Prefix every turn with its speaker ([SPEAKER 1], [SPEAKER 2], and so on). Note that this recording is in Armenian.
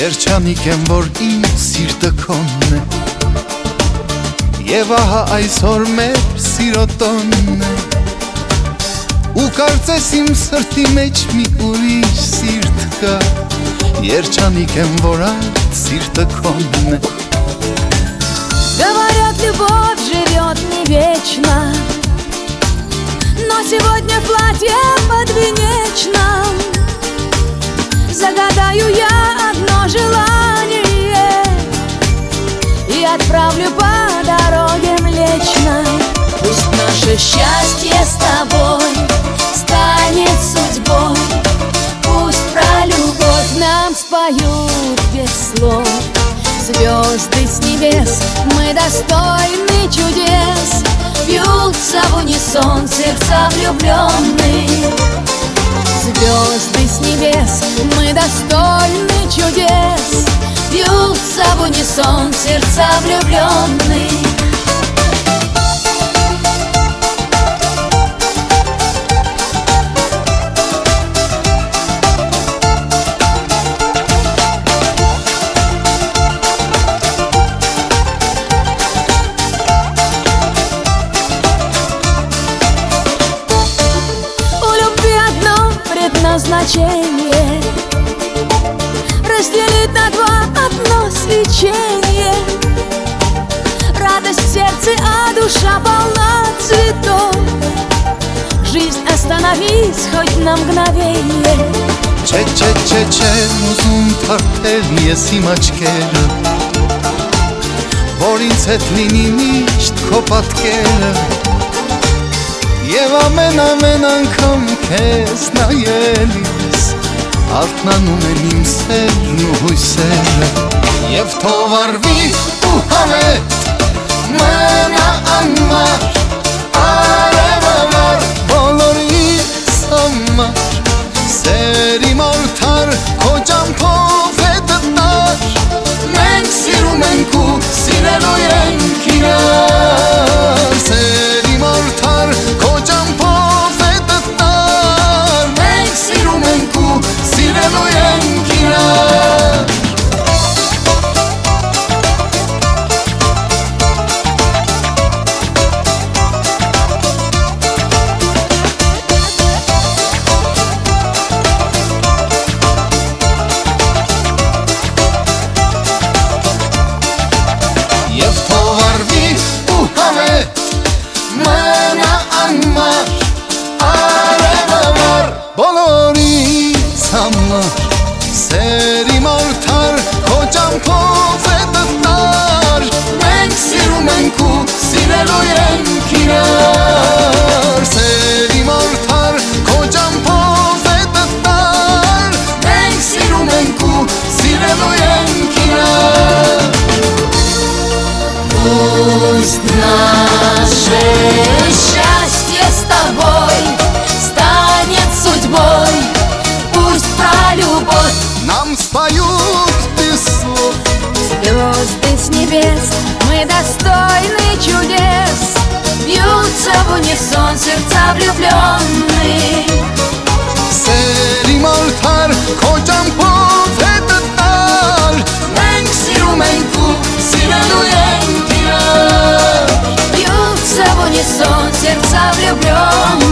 [SPEAKER 1] Երջանիկ եմ, որ իմ սիրտը քոնն է, և ահա այսօր մեր սիրո տոնն է, ու կարծես իմ սրտի մեջ մի ուրիշ սիրտ կա, երջանիկ եմ, որ այդ սիրտը քոնն է։
[SPEAKER 2] Говорят, любовь живет не вечно, но сегодня в платье подвенечном загадаю я одно желание и отправлю по дороге Млечной. Пусть наше счастье с тобой станет судьбой, пусть про любовь нам споют без слов звезды с небес, мы достойны чудес, бьются в унисон сердца влюбленных. Звезды с небес, мы достойны чудес, бьются в унисон сердца влюбленных. Назначение разделить на два одно свечение, радость в сердце, а душа полна цветов. Жизнь, остановись хоть на мгновение.
[SPEAKER 1] Չեմ ուզում թարթել ես իմ աչքերը, որ ինձ հետ լինի միշտ քո պատկերը, և ամեն անգամ քեզ նայելիս արթնանում են իմ սերն ու հույսերը, և թող արվի ու հավետ մնա անմար, արևամար բոլորիս համար, սեր իմ արդար քո ճամփով հետը տար, մենք սիրում ենք ու սիրելու ենք իրար, սեր իմ արդար քո ճամփով հետը տար, մենք սիրում ենք ու սիրելու ենք իրար։ Եվ թող արվի ու հավետ մնա անմար, արևամար բոլորիս համար, սեր իմ արդար քո ճամփով հետը տար, մենք սիրում ենք ու սիրելու ենք իրար, սեր իմ արդար քո ճամփով հետը տար, մենք սիրում ենք ու սիրելու ենք իրար։
[SPEAKER 2] Пусть наше счастье с тобой станет судьбой, пусть про любовь
[SPEAKER 1] нам споют без слов
[SPEAKER 2] звезды с небес, мы достойны чудес, бьются в унисон сердца влюбленных.
[SPEAKER 1] Սեր իմ արդար քո ճամփով հետը տար, մենք սիրում ենք ու սիրելու ենք իրար,
[SPEAKER 2] Бьются в унисон сердца влюбленных.